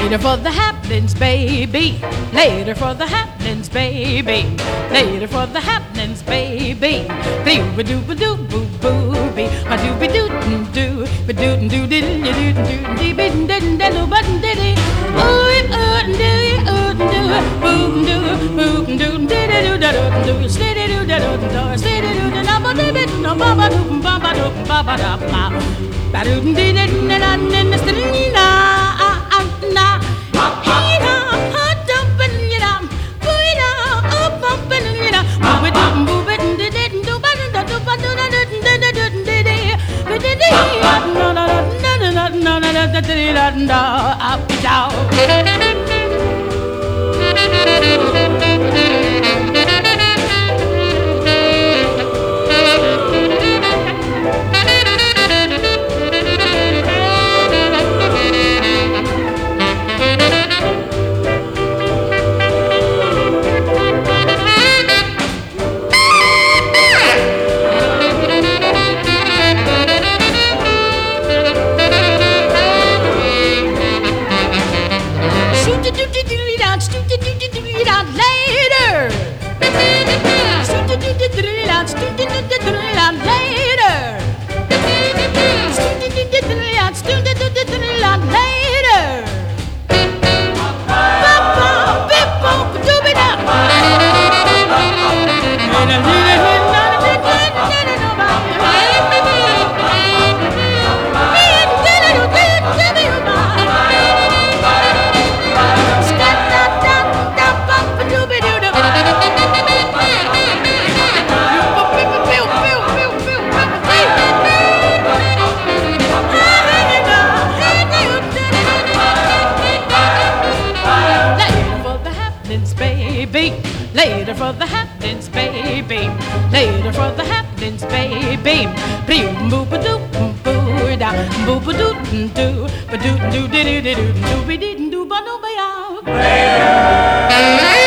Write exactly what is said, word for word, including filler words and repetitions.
Later for the happenings, baby. Later for the happenings, baby. Later for the happenings, baby. Boo doo ba doo boo boo be. A doo ba doo doo ba doo doo doo doo doo doo dee ba doo doo doo ba doo dee. Ooh ooh doo ooh doo boo doo boo doo dee doo doo doo doo steady doo doo doo steady doo doo ba dee ba doo ba ba doo ba ba doo ba ba da ba. Ba doo dee dee dee na na na steady na. Na, ina, hot up and you know, put up, up and you know, move it, move it, did it, do but do but do but do did did did did did did no no no no no no no no no up down. Later for the happenings, baby. Later for the happenings, baby. Boom, boom, boom, boom, boom, da, boom, boom, doo, doo, ba doo, doo, doo, doo, doo, doo, doo, doo, doo, doo, ba doo, ba ya. Later.